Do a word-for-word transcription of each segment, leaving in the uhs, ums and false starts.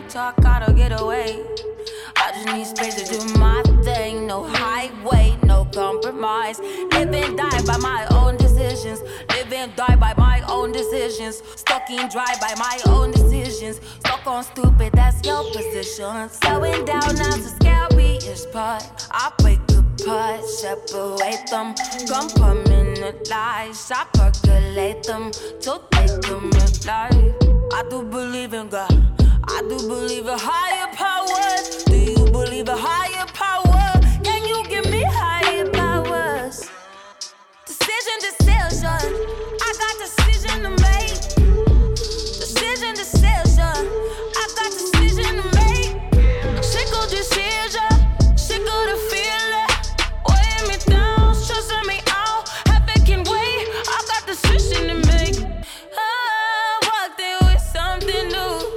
talk, gotta get away. I just need space to do my thing. No highway, no compromise. Live and die by my own decisions. Live and die by my own decisions. Stuck in dry by my own decisions. Stuck on stupid, that's your position. Slowing down, that's the scariest part. I break apart, separate them. Compartmentalize, I percolate them till they come alive. I do believe in God. I do believe in higher powers. Do you believe in higher power? Can you give me higher powers? Decision, decision. I got decision to make. Decision, decision. I got decision to make. Sick of decision. Sick of the feeling. Weighing me down, stressing me out. Heaven can wait. I got decision to make. I walked in with something new.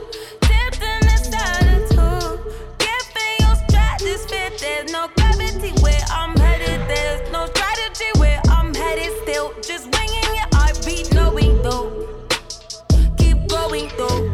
There's no gravity where I'm headed. There's no strategy where I'm headed. Still just winging your heartbeat, knowing though. Keep going though.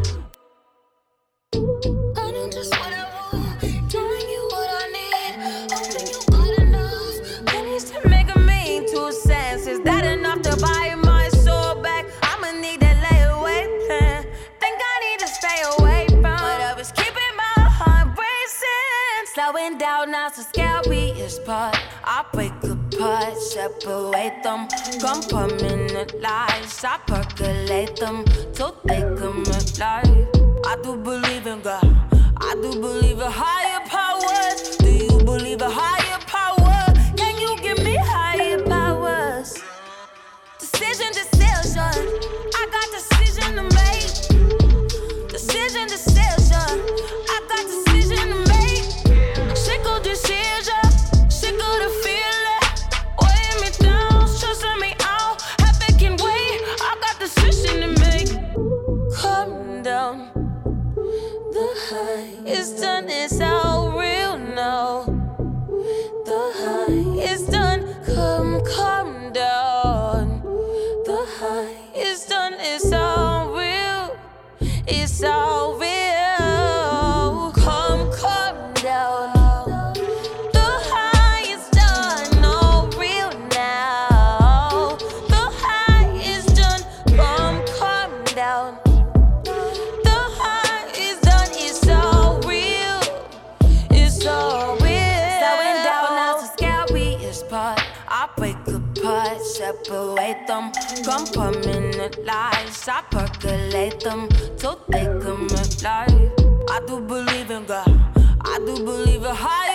I know just what I want, telling you what I need. Hoping you got enough. I need to make a mean two cents. Is that enough to buy my soul back? I'ma need a layaway plan. Think I need to stay away from whatever's keeping my heart racing. Slowing down, that's the scariest part. I break apart, separate them. Compartmentalize, I percolate them till they come alive. I do believe in God. I do believe in higher powers. Do you believe in higher power? Can you give me higher powers? Decision, decision. I got decision to make. Decision, decision. I got decision to make. Sick of decision, sick of the feeling. Weighing me down, stressing me out. Heaven can wait, I got decision to make. Calm down, the high is done, it's all real now. The high is done, come calm down. The high is done, it's all real. It's all real. Come calm down. Separate them, compartmentalize, I percolate them till they come alive. I do believe in God. I do believe in higher